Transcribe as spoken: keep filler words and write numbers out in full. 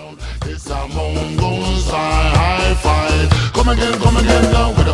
It's a Mongol style high five. Come again, come again now.